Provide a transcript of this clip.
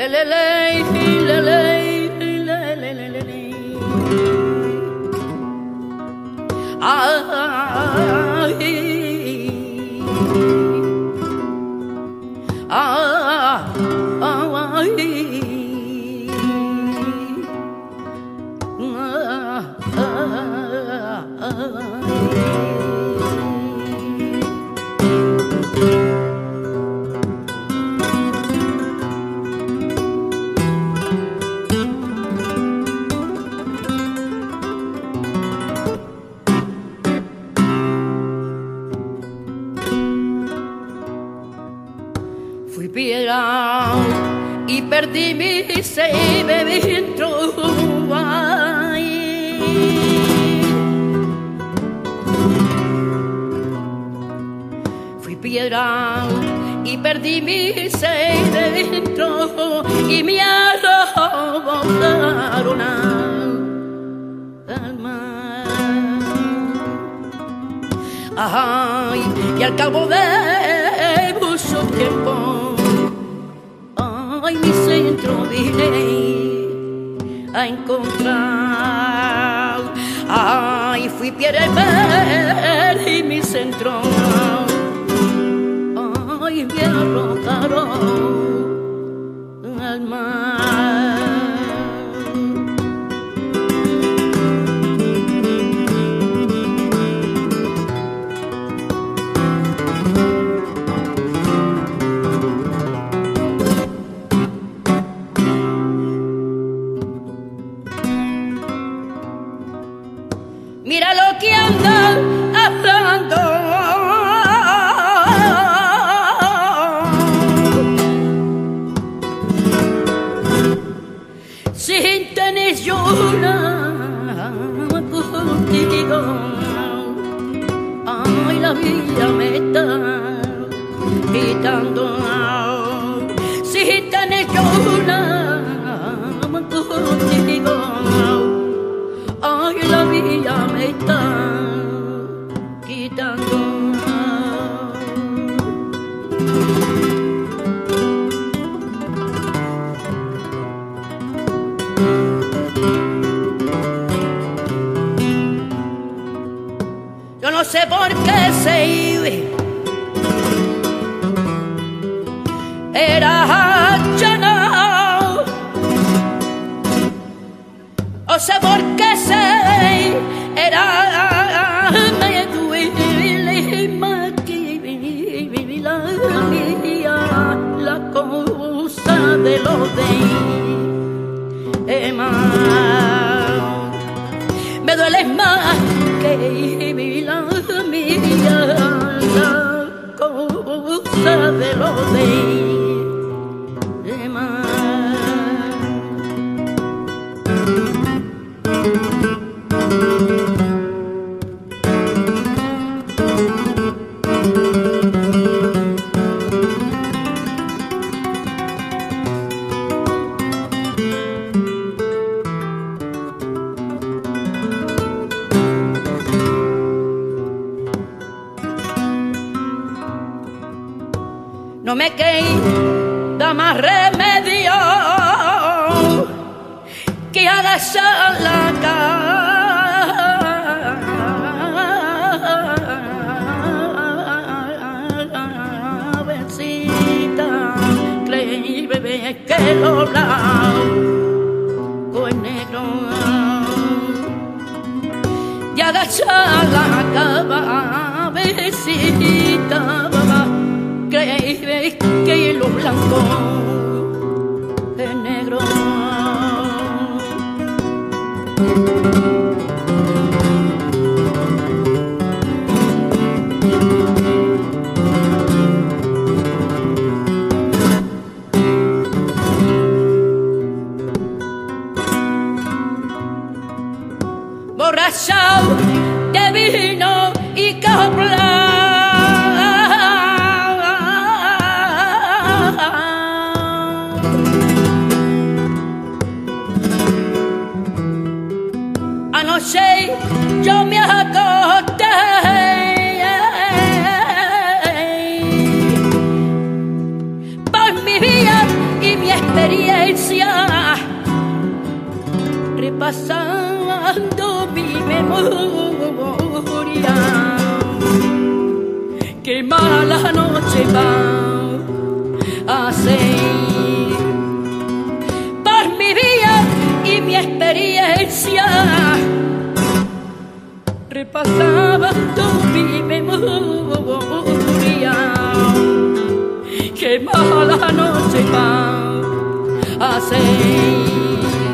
Fui piedra y perdí mi sed dentro. Fui piedra y perdí mi sed dentro y me arrojaron al mar. Ay, y al cabo de mucho tiempo, ay, mi centro vine a encontrar. Ay, fui piedra y mi centro, ay, me arrojaron al mar. Mira lo que andan hablando, sin tener yo nada contigo. Ay, la vida me está quitando, sin tener yo nada contigo. Ay, la vida me está quitando. Yo no sé por qué se iba, era llanado. No sé por qué se era me duele más que la mía, la cosa de lo demás. Me duele más que la mía, la cosa de lo demás. No me queda más remedio que agachar la cabecita, creí, bebé, que lo blanco es negro, y agachar la cabecita, creí que lo blanco es negro. Borracho de vino y copla, experiencia, repasando mi memoria. Qué mala noche va a ser por mi vida y mi experiencia, repasando mi memoria. Qué mala noche va a ser.